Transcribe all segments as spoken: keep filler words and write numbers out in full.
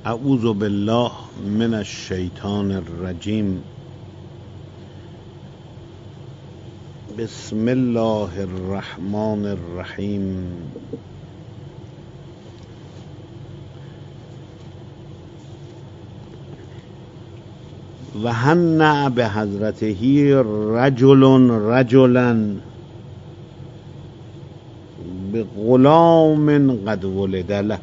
اعوذ بالله من الشیطان الرجیم. بسم الله الرحمن الرحیم. و هنأ به حضرته رجل رجلا به غلام قد ولد له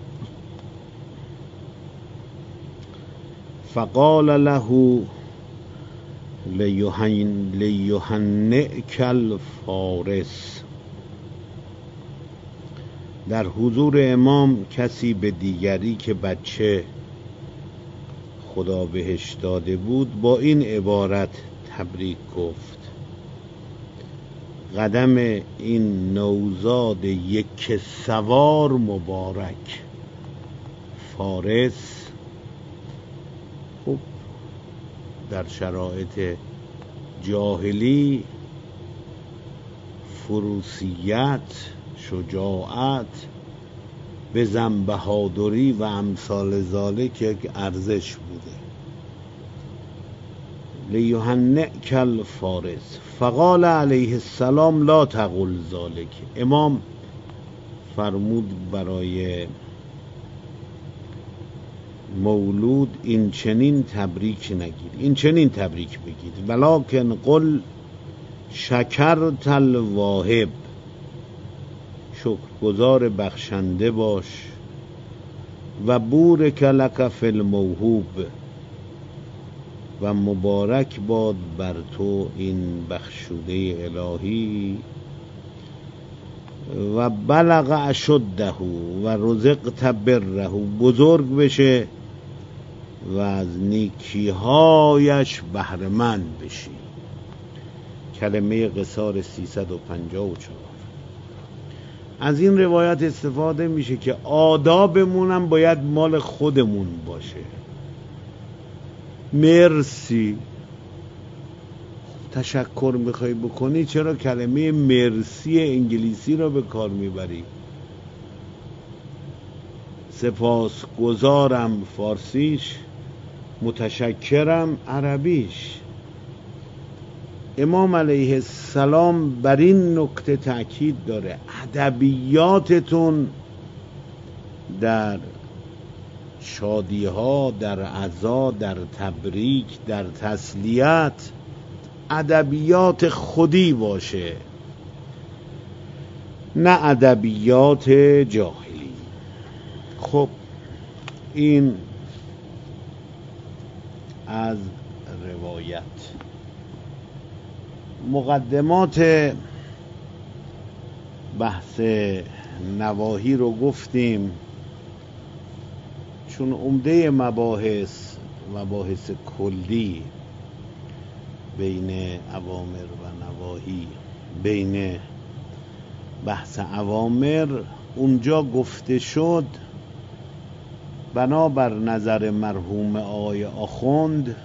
فقال له لیهنئک الفارس. در حضور امام کسی به دیگری که بچه خدا بهش داده بود با این عبارت تبریک گفت: قدم این نوزاد یک سوار مبارک. فارس خب در شرایط جاهلی فروسیت، شجاعت، بزن بهادری و امثال ذالک یک ارزش بوده. لیهنئک الفارس. فقال علیه السلام لا تقل ذالک. امام فرمود برای مولود این چنین تبریک نگید، این چنین تبریک بگید: ولکن قل شکرت الواهب. شکرگزار بخشنده باش. و بورک لک فی الموهوب. و مبارک باد بر تو این بخشوده الهی. و بلغ اشده و رزقت بره. بزرگ بشه و از نیکیهایش بهره‌مند بشی. کلمه قصار سیصد و پنجاه و چهار. از این روایت استفاده میشه که آدابمون هم باید مال خودمون باشه. مرسی. تشکر میخوای بکنی چرا کلمه مرسی انگلیسی را به کار میبری؟ سپاسگزارم فارسیش، متشکرم عربیش. امام علیه السلام بر این نکته تأکید داره: ادبیاتتون در شادی ها، در عزا، در تبریک، در تسلیت ادبیات خودی باشه، نه ادبیات جاهلی. خب این از روایت. مقدمات بحث نواهی رو گفتیم، چون عمده مباحث مباحث کلی بین اوامر و نواهی، بین بحث اوامر اونجا گفته شد، بنابر نظر مرحوم آقای آخوند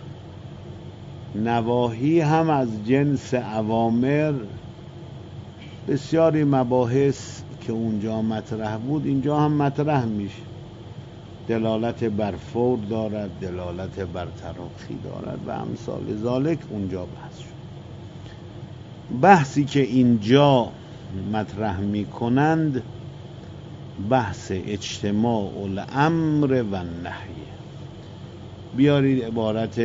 نواهی هم از جنس اوامر. بسیاری مباحث که اونجا مطرح بود اینجا هم مطرح میشه. دلالت بر فور دارد، دلالت بر تراخی دارد و امثال ذالک اونجا بحث شد. بحثی که اینجا مطرح میکنند بحث اجتماع الامر و نهی. بیارید عبارت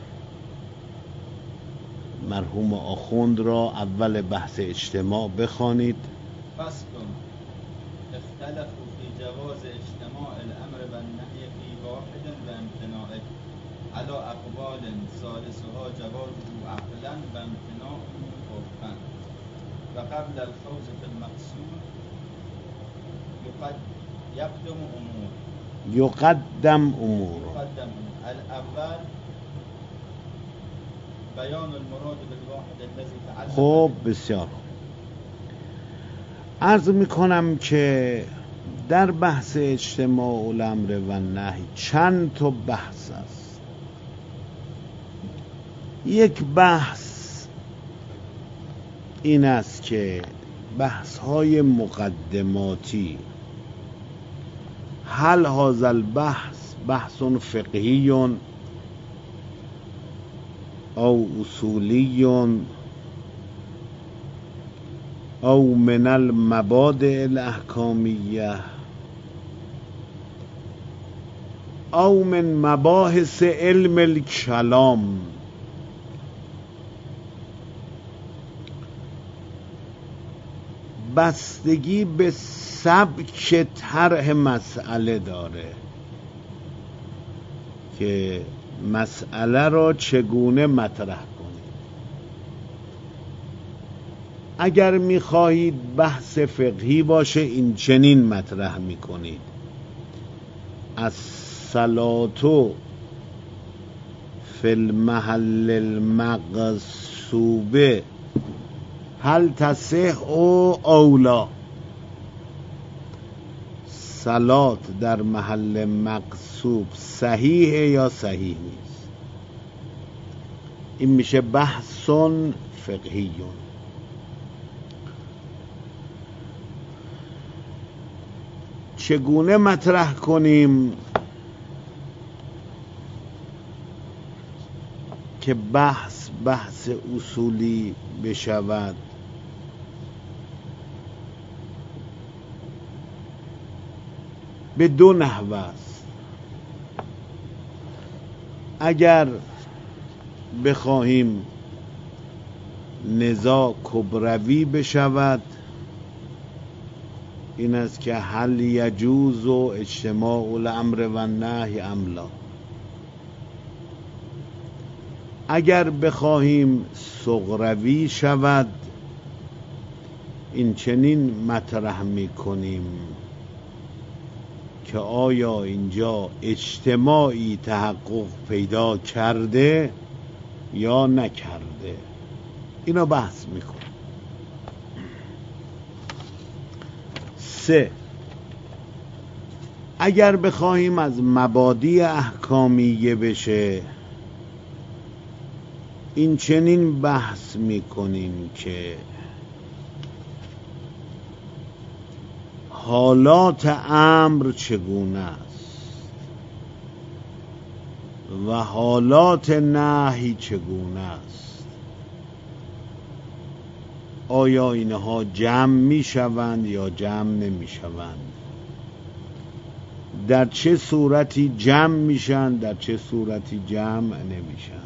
مرحوم آخوند را اول بحث اجتماع بخوانید. فصل اختلفوا فی جواز اجتماع الامر و النهی فی واحد و امتناعه علی اقوال ثالثها جوازه عقلا و امتناعه عرفا و قبل الفوز فی المقصود یقدم امور یقدم امور یقدم الاول بیان المراد بالواحد الذی تعلق. خب بسیار عرض میکنم که در بحث اجتماع الامر و نهی چند تا بحث است. یک بحث این است که بحث های مقدماتی هل هذا البحث بحث فقهی او اصولی او من المبادئ الاحکامیه او من مباحث علم الکلام، بستگی به سبک طرح مسئله داره که مسئله را چگونه مطرح کنید. اگر میخواهید بحث فقهی باشه این چنین مطرح میکنید: الصلاة فی المحل المغصوب هل تصح او لا؟ صلات در محل مغصوب صحیحه یا صحیح نیست؟ این میشه بحث فقهی. چگونه مطرح کنیم که بحث بحث اصولی بشود؟ به دو نحو است. اگر بخواهیم نزاع کبروی بشود، این است که هل یجوز و اجتماع الامر و نهی ام لا. اگر بخواهیم صغروی شود، این چنین مطرح می کنیم که آیا اینجا اجتماعی تحقق پیدا کرده یا نکرده. اینو بحث میکنم. سه، اگر بخواهیم از مبادی احکامیه بشه، این چنین بحث میکنیم که حالات امر چگونه است و حالات نهی چگونه است. آیا اینها جمع می شوند یا جمع نمی شوند؟ در چه صورتی جمع میشن، در چه صورتی جمع نمیشن؟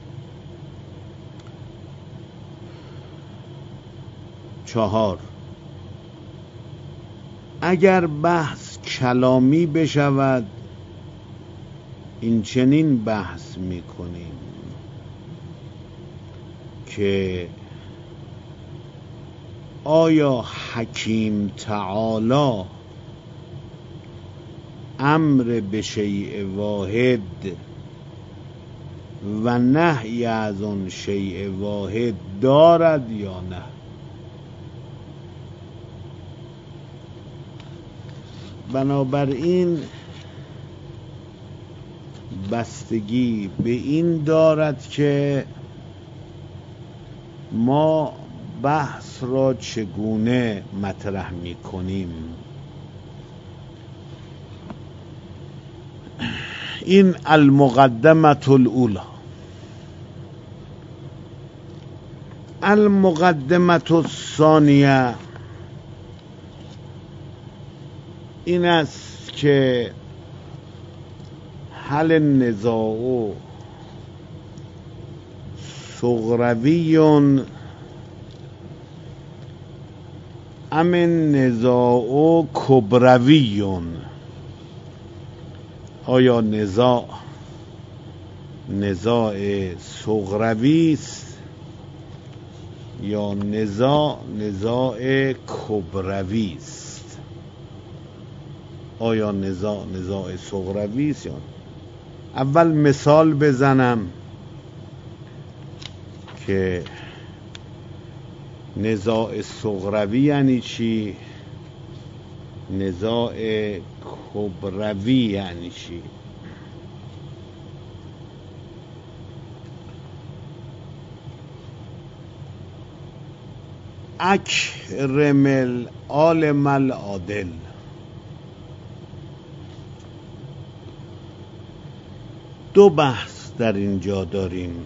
چهار، اگر بحث کلامی بشود، این چنین بحث میکنیم که آیا حکیم تعالی امر به شیء واحد و نهی از آن شیء واحد دارد یا نه؟ بنابراین بستگی به این دارد که ما بحث را چگونه مطرح می کنیم. این المقدمة الاولی. المقدمة الثانیه این است که هل النزاع صغروی ام النزاع کبروی؟ آیا نزاع نزاع صغروی است یا نزاع نزاع کبروی است؟ آیا نزاع نزاع صغروی است یا؟ اول مثال بزنم که نزاع صغروی یعنی چی، نزاع کبروی یعنی چی. اکرم العالم العادل. دو بحث در اینجا داریم.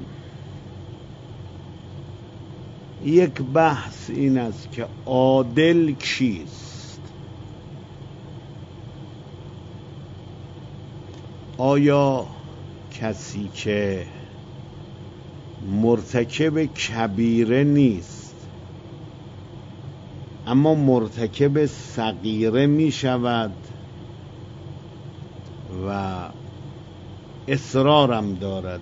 یک بحث این است که عادل کیست؟ آیا کسی که مرتکب کبیره نیست اما مرتکب صغیره می شود و اصرارم دارد،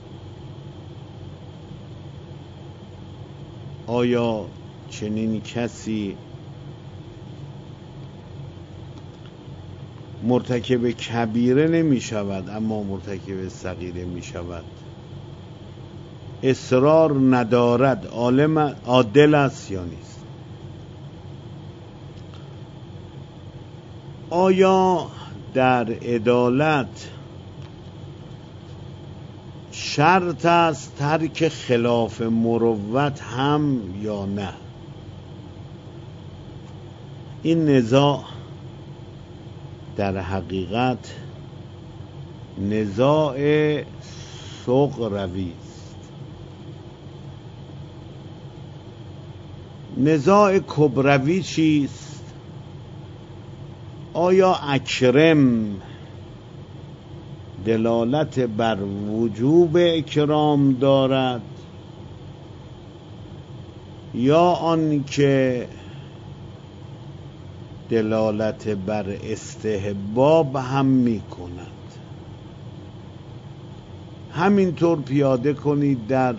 آیا چنین کسی مرتکب کبیره نمی شود اما مرتکب صغیره می شود، اصرار ندارد، عالم عادل است یا نیست؟ آیا در عدالت شرط است ترک خلاف مروت هم یا نه؟ این نزاع در حقیقت نزاع صغروی است. نزاع کبروی چیست؟ آیا اکرم دلالت بر وجوب اکرام دارد یا آن که دلالت بر استحباب هم می کند؟ همینطور پیاده کنید در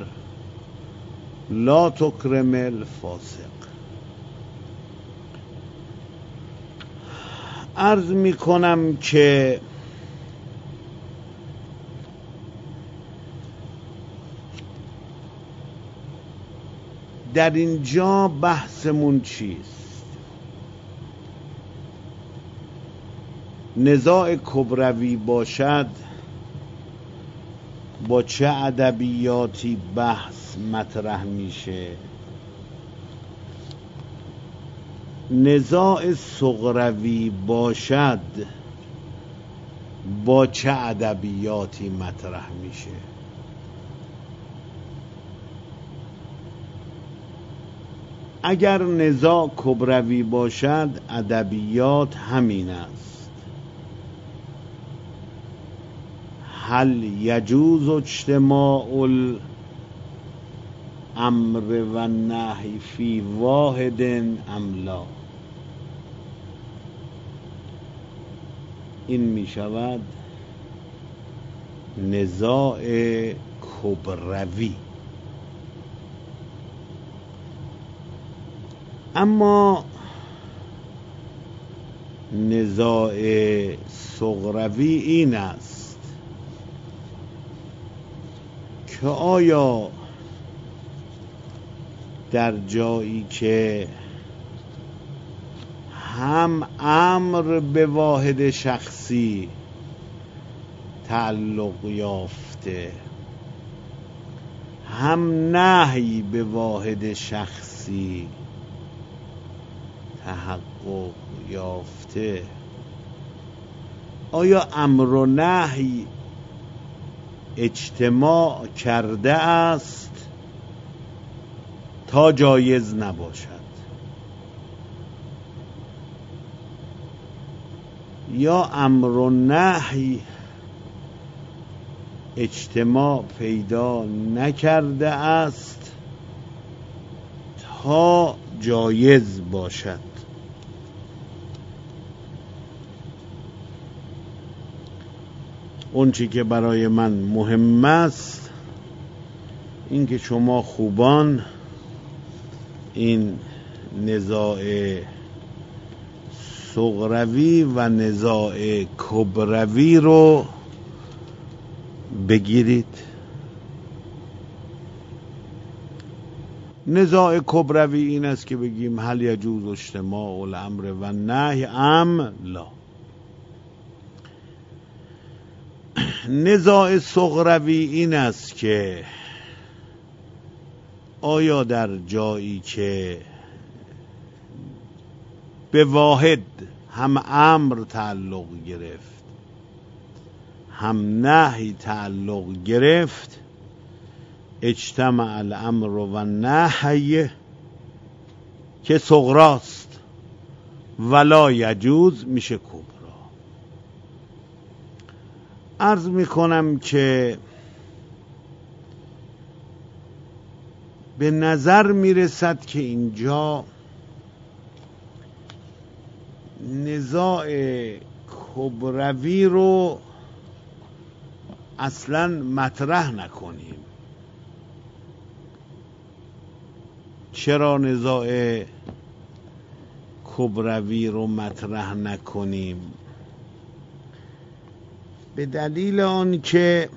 لا تکرم الفاسق. عرض می کنم که در اینجا بحثمون چیست؟ نزاع کبروی باشد با چه ادبیاتی بحث مطرح میشه؟ نزاع صغروی باشد با چه ادبیاتی مطرح میشه؟ اگر نزاع کبروی باشد ادبیات همین است: هل یجوز اجتماع الامر و النهی فی واحد ام لا؟ این می شود نزاع کبروی. اما نزاع صغروی این است که آیا در جایی که هم امر به واحد شخصی تعلق یافته هم نهی به واحد شخصی تحقق یافته، آیا امر و نهی اجتماع کرده است تا جایز نباشد، یا امر و نهی اجتماع پیدا نکرده است تا جایز باشد؟ اون چی که برای من مهم است این که شما خوبان این نزاع صغروی و نزاع کبروی رو بگیرید. نزاع کبروی این است که بگیم هل یجوز اجتماع الامر و النهی ام لا. نزاع صغروی این است که آیا در جایی که به واحد هم امر تعلق گرفت هم نهی تعلق گرفت، اجتمع الامر و نهی که صغراست، ولا یجوز میشه کبرا. عرض میکنم که به نظر میرسد که اینجا نزاع کبروی رو اصلا مطرح نکنیم. چرا نزاع کبروی رو مطرح نکنیم؟ به دلیل آن که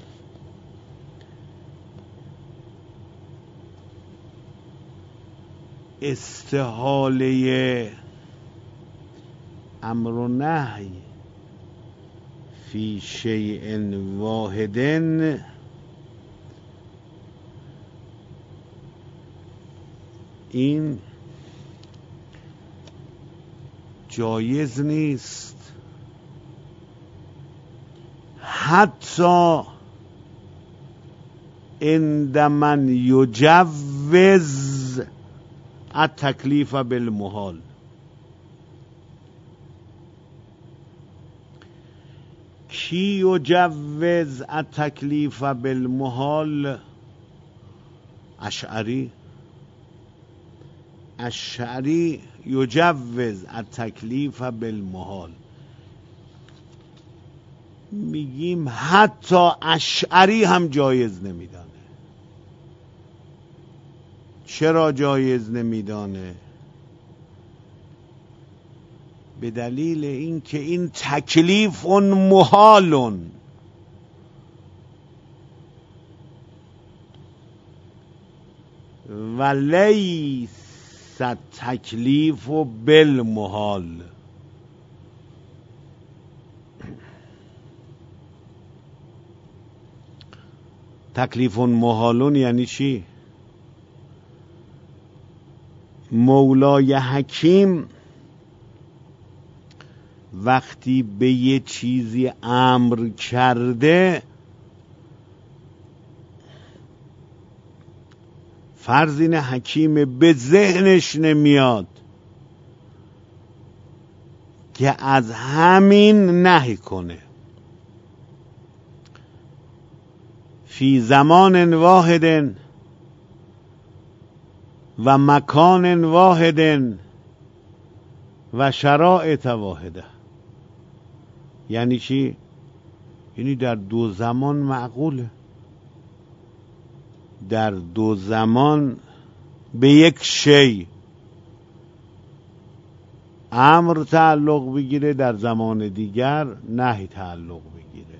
استحاله امر و نهی فی شیء واحد این جایز نیست، حتی عند من یجوز التکلیف بالمحال. کی یجوز التکلیف بالمحال؟ اشعری. اشعری یجوز التکلیف بالمحال. میگیم حتی اشعری هم جایز نمیدانه. چرا جایز نمیدانه؟ به دلیل اینکه این تکلیف محال و لیس تکلیف بالمحال. تکلیف محال یعنی چی؟ مولای حکیم وقتی به یه چیزی امر کرده، فرض این حکیم به ذهنش نمیاد که از همین نهی کنه. فی زمان واحد و مکان واحد و شرایط واحده. یعنی چی؟ یعنی در دو زمان معقوله، در دو زمان به یک شی امر تعلق بگیره، در زمان دیگر نهی تعلق بگیره.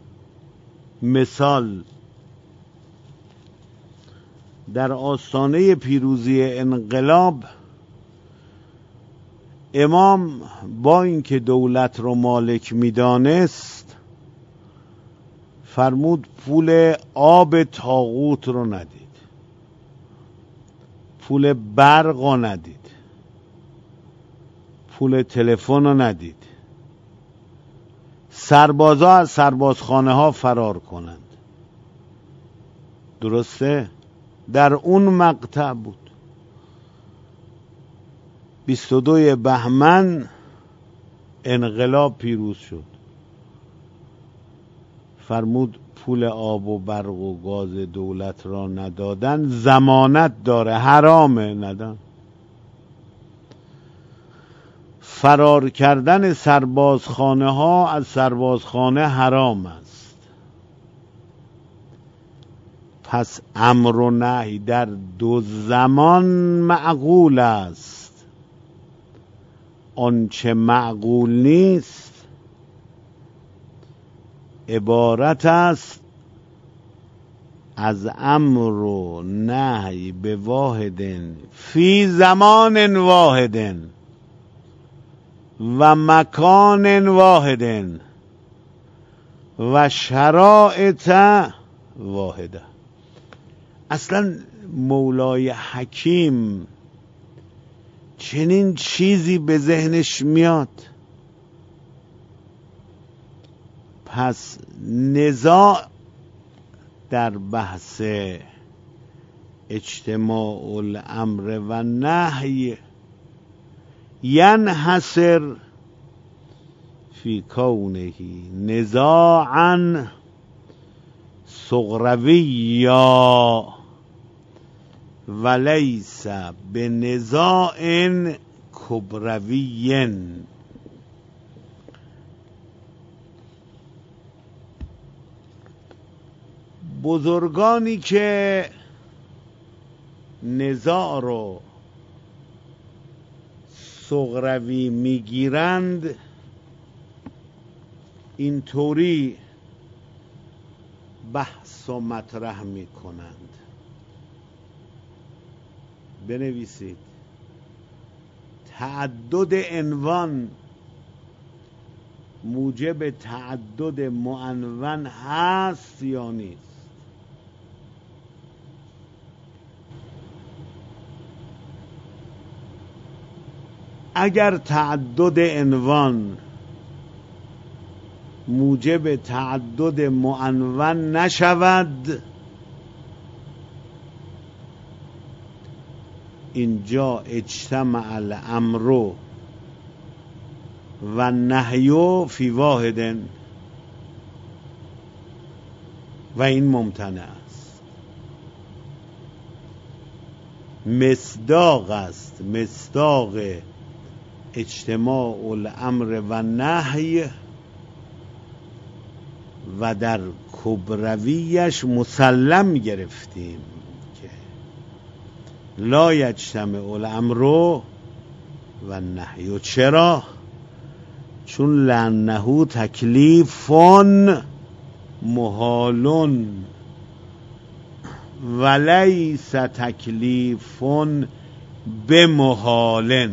مثال در آستانه پیروزی انقلاب امام با اینکه دولت رو مالک میدانست فرمود پول آب طاغوت رو ندید، پول برق رو ندید، پول تلفن رو ندید، سربازا از سربازخانه ها فرار کنند. درسته؟ در اون مقطع بود. بیست و دو بهمن انقلاب پیروز شد. فرمود پول آب و برق و گاز دولت را ندادن ضمانت داره، حرامه ندن. فرار کردن سربازخانه ها از سربازخانه حرام است. پس امر و نهی در دو زمان معقول است. آنچه معقول نیست عبارت است از امر و نهی به واحد فی زمان واحد و مکان واحد و شرایط واحده. اصلا مولای حکیم چنین چیزی به ذهنش میاد؟ پس نزاع در بحث اجتماع الامر و نهی ینحصر فی کونه نزاعا صغرویا ولیس بنزاع کبروی. بزرگانی که نزاع رو صغروی میگیرند اینطوری بحث و مطرح میکنند. بنویسید: تعدد عنوان موجب تعدد معنون هست یا نیست؟ اگر تعدد عنوان موجب تعدد معنون نشود، اینجا اجتمع الامر و النهی فی واحد و این ممتنع است. مصداق است، مصداق اجتماع الامر و نهی و در کبرویش مسلم گرفتیم که لا یجتمع الامر و نهی. چرا؟ چون لانه تکلیف محال ولیس تکلیف بمحال.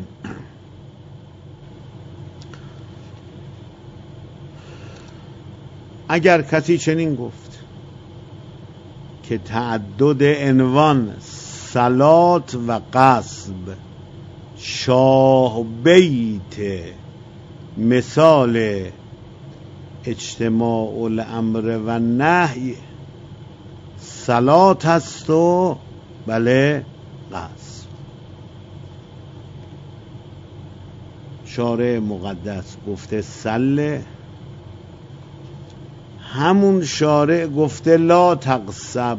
اگر کسی چنین گفت که تعدد عنوان صلات و قصب شاه بیت مثال اجتماع الامر و نهی صلات هست و بله قصب، شارع مقدس گفته سله، همون شارع گفته لا تقصب.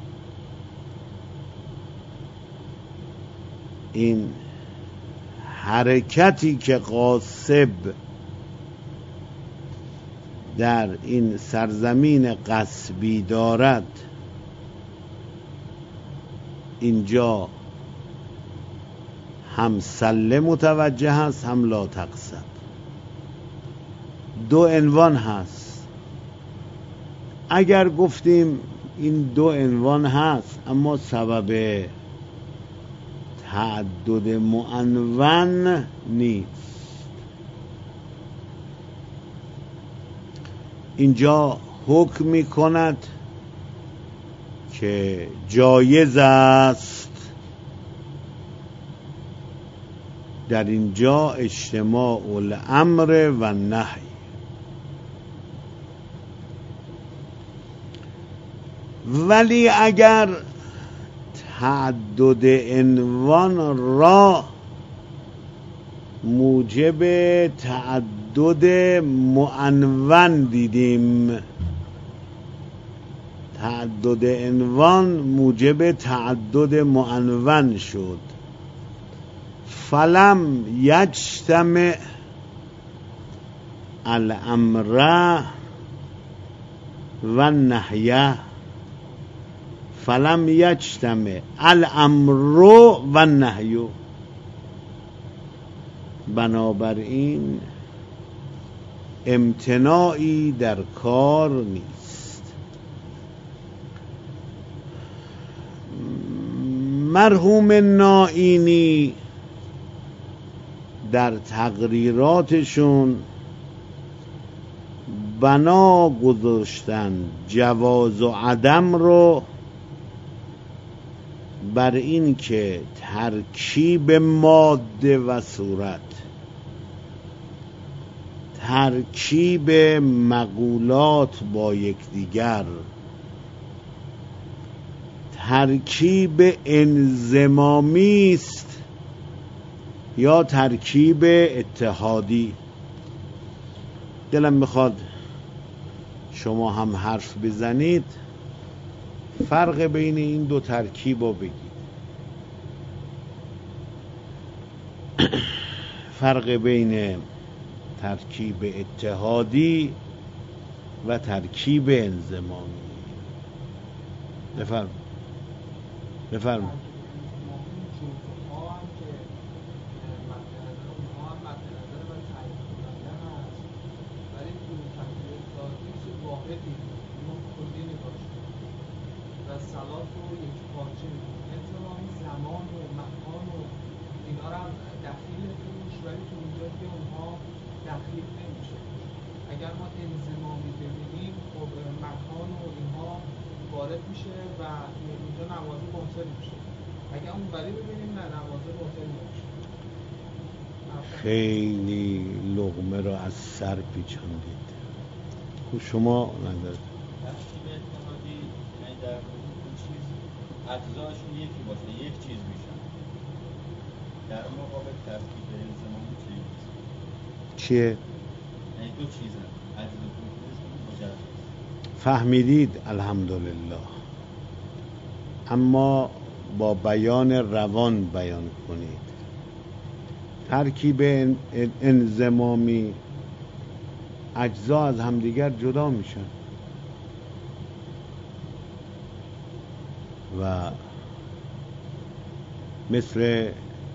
این حرکتی که قاصب در این سرزمین غصبی دارد، اینجا هم سله متوجه هست هم لا تقصب. دو عنوان هست. اگر گفتیم این دو عنوان هست اما سبب تعدد معنون نیست، اینجا حکم می کند که جایز است در اینجا اجتماع الامر و نهی. ولی اگر تعدد عنوان را موجب تعدد معنون دیدیم، تعدد عنوان موجب تعدد معنون شد، فلم یجتمع الامر و نهیه، فلم یجتمع الامر و نهی. بنابراین امتناعی در کار نیست. مرحوم نائینی در تقریراتشون بنا گذاشتن جواز و عدم رو بر این که ترکیب ماده و صورت، ترکیب مقولات با یکدیگر، ترکیب انضمامی است یا ترکیب اتحادی؟ دلم میخواد شما هم حرف بزنید، فرق بین این دو ترکیب رو بگید. فرق بین ترکیب اتحادی و ترکیب انضمامی. بفرم بفرم سلات رو یک پارچه می‌کنه، انضمامی زمان و مکان و اینا رو هم دخیل توش، ولی تو اونجا که اونها دخیل نمیشه. اگر ما انضمامی ببینیم خب مکان و اینها وارد میشه و اینجا نمازه باطل میشه. اگر اون ولی ببینیم نه، نمازه باطل نمیشه. خیلی لقمه رو از سر پیچاندید. خب شما نظر ترکیب اتحادی یعنی در اون چیز اجزاشون یکی باشه، یک چیز میشن. در مقابل ترکیب انضمامی چیه؟ چیه؟ یعنی دو چیزن، اجزا کنشون مجرد. فهمیدید؟ الحمدلله. اما با بیان روان بیان کنید. ترکیب انضمامی اجزا از همدیگر جدا میشن و مثل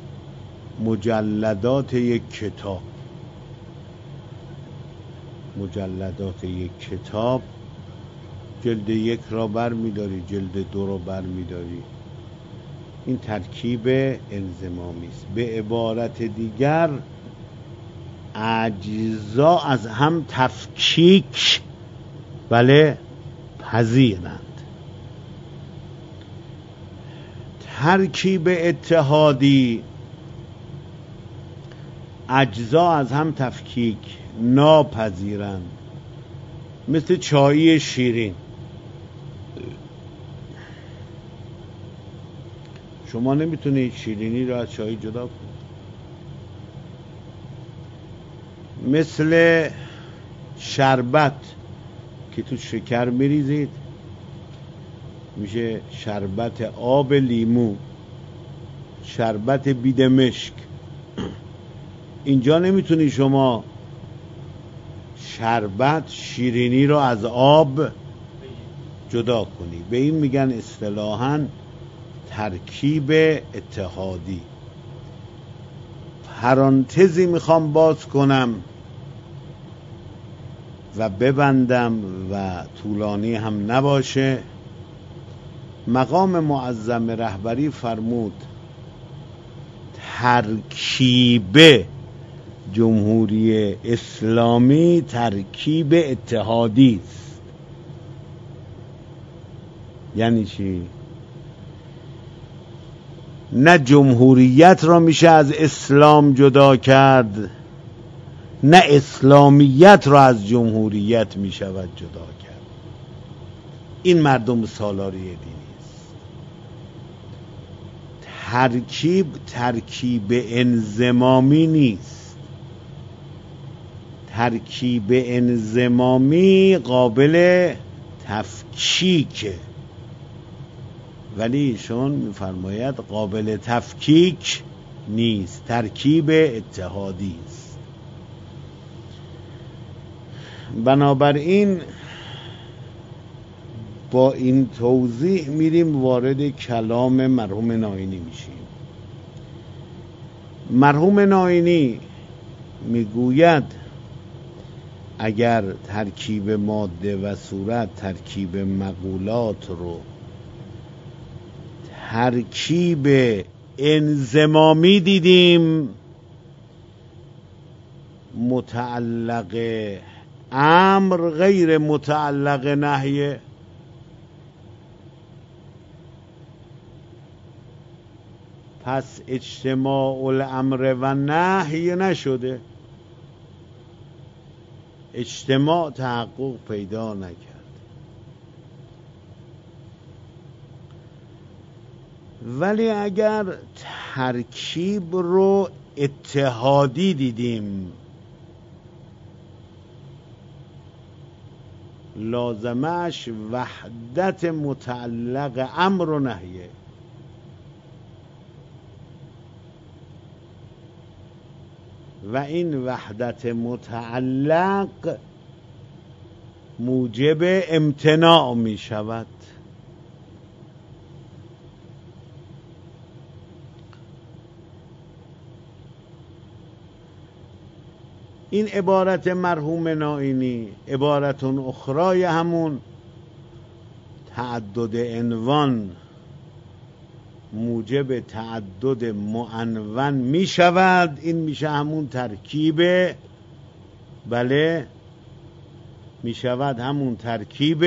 مجلدات یک کتاب مجلدات یک کتاب جلد یک را بر می‌داری، جلد دو را بر می‌داری. این ترکیب انضمامی است. به عبارت دیگر اجزا از هم تفکیک بله پذیرند. ترکیب اتحادی اجزا از هم تفکیک ناپذیرند. مثل چای شیرین، شما نمیتونید شیرینی را از چای جدا کنید. مثل شربت که تو شکر میریزید میشه شربت آب لیمو، شربت بیدمشک. اینجا نمیتونی شما شربت شیرینی رو از آب جدا کنی. به این میگن اصطلاحاً ترکیب اتحادی. پرانتزی میخوام باز کنم و ببندم و طولانی هم نباشه. مقام معظم رهبری فرمود ترکیب جمهوری اسلامی ترکیب اتحادی است. یعنی چی؟ نه جمهوریت را میشه از اسلام جدا کرد، نه اسلامیت را از جمهوریت میشود جدا کرد. این مردم سالاری دینی است. ترکیب ترکیب انضمامی نیست. ترکیب انضمامی قابل تفکیکه، ولی ایشون میفرماید قابل تفکیک نیست، ترکیب اتحادی است. بنابراین با این توضیح میریم وارد کلام مرحوم ناینی میشیم. مرحوم ناینی میگوید اگر ترکیب ماده و صورت، ترکیب مقولات رو ترکیب انضمامی دیدیم، متعلق امر غیر متعلق نهیه. پس اجتماع الامر و نهی نشده. اجتماع تحقق پیدا نکرد. ولی اگر ترکیب رو اتحادی دیدیم، لازمش وحدت متعلق امر و نهیه. و این وحدت متعلق موجب امتناع می شود. این عبارت مرحوم نائینی عبارت اخرای همون تعدد عنوان موجب تعدد معنون می شود. این میشه همون ترکیب، بله می شود همون ترکیب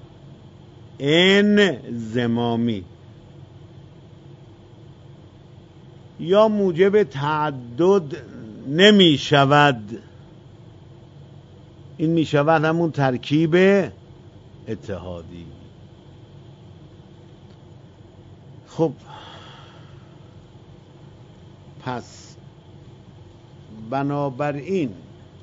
انضمامی، یا موجب تعدد نمی شود، این می شود همون ترکیب اتحادی. خب پس بنابراین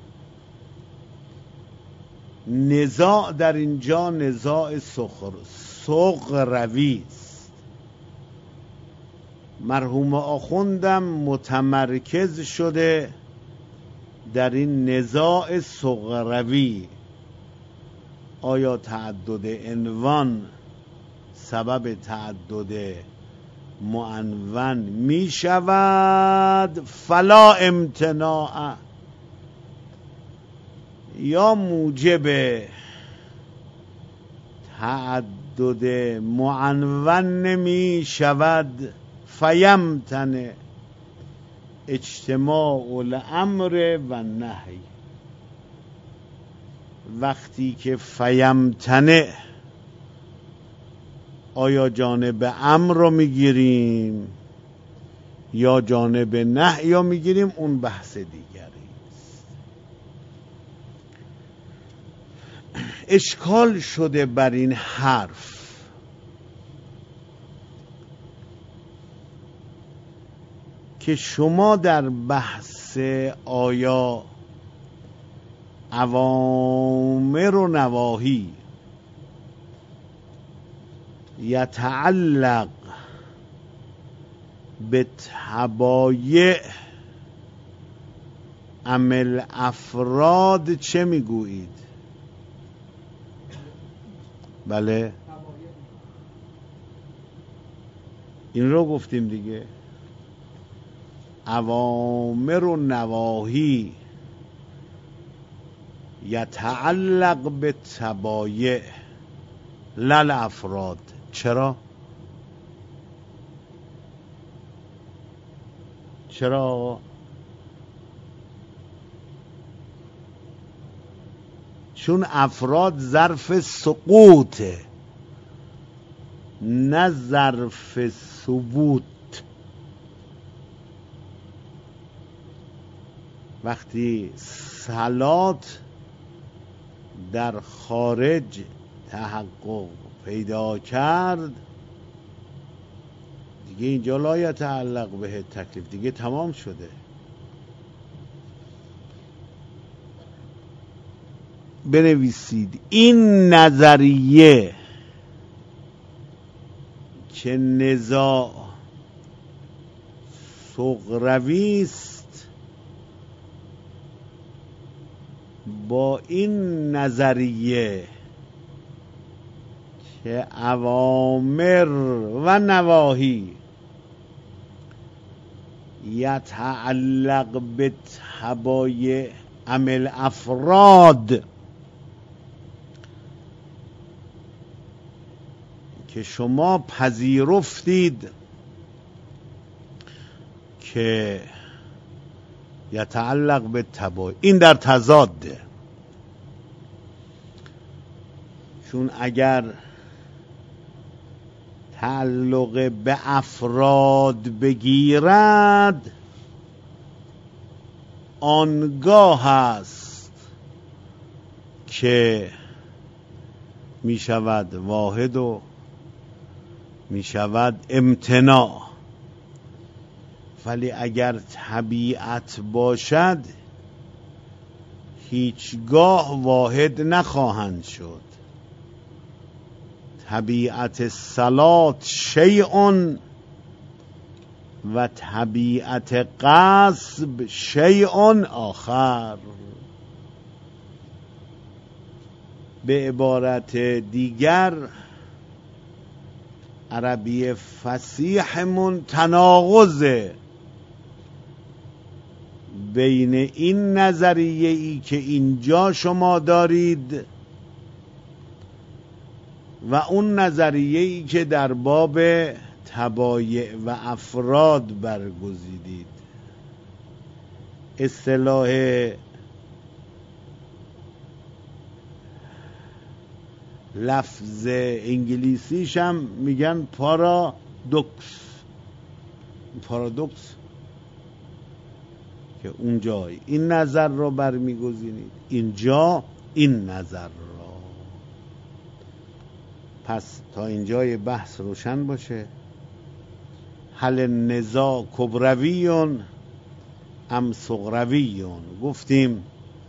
نزاع در اینجا نزاع سخر سغروی است. مرحوم آخوندم متمرکز شده در این نزاع سغروی. آیا تعدد عنوان سبب تعدد معنون می شود فلا امتناع، یا موجب تعدد معنون نمی شود فیمتنع اجتماع الامر و نهی. وقتی که فیمتنع آیا جانب امر رو میگیریم یا جانب نهی رو میگیریم، اون بحث دیگری است. اشکال شده بر این حرف که شما در بحث آیا اوامر و نواهی یتعلق به تبایع عمل افراد چه میگویید؟ بله این رو گفتیم دیگه. اوامر و نواهی یتعلق به تبایع لل افراد. چرا؟ چرا؟ چون افراد ظرف سقوطه نه ظرف ثبوت. وقتی صلات در خارج تحقق پیدا کرد دیگه اینجا لا یتعلق به تکلیف، دیگه تمام شده. بنویسید این نظریه که نزاع سغروی است با این نظریه که اوامر و نواهی یتعلق به تبایع عمل افراد که شما پذیرفتید که یتعلق به تبایع، این در تضاده. چون اگر تعلق به افراد بگیرد آنگاه است که می شود واحد و می شود امتناع. ولی اگر طبیعت باشد هیچگاه واحد نخواهند شد. طبیعت صلات شیء و طبیعت غصب شیء آخر. به عبارت دیگر عربی فصیحمون تناقضه بین این نظریه ای که اینجا شما دارید و اون نظریه ای که در باب تبایع و افراد برگزیدید. اصطلاح لفظ انگلیسیش هم میگن پارادوکس. پارادوکس که اونجا این نظر رو برمیگزینید، اینجا این نظر رو. پس تا اینجای بحث روشن باشه. هل النزاع کبرویون ام صغرویون؟ گفتیم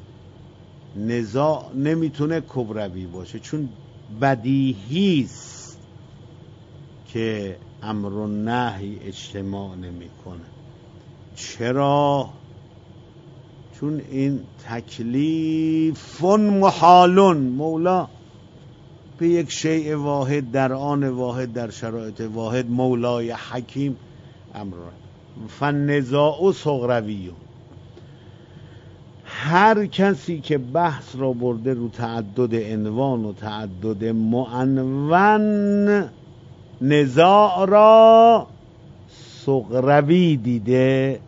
نزاع نمیتونه کبروی باشه چون بدیهی است که امر و نهی اجتماع نمیکنه. چرا؟ چون این تکلیف محالون، مولا به یک شیء واحد در آن واحد در شرایط واحد، مولای حکیم امر فالنزاع صغرویون. هر کسی که بحث را برده رو تعدد عنوان و تعدد معنون نزاع را صغروی دیده،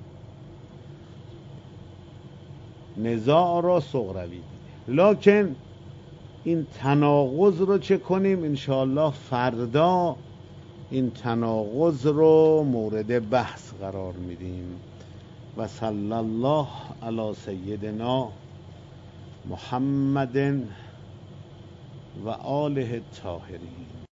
نزاع را صغروی دیده. لکن این تناقض رو چه کنیم؟ انشاءالله فردا این تناقض رو مورد بحث قرار میدیم. و صلی الله علی سیدنا محمد و آله الطاهرین.